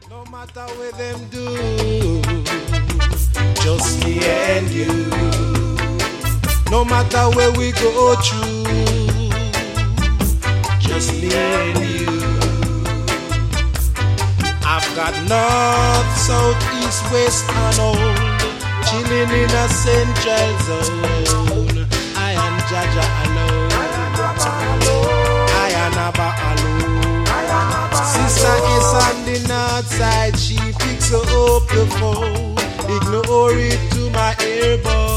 No matter what them do, just me and you. No matter where we go through, just me and you. I've got north, south, east, west and all, chilling in a central zone. I am Jaja alone. I am Abba alone. Sister is on the north side, she picks up the phone. Ignore it to my earbud.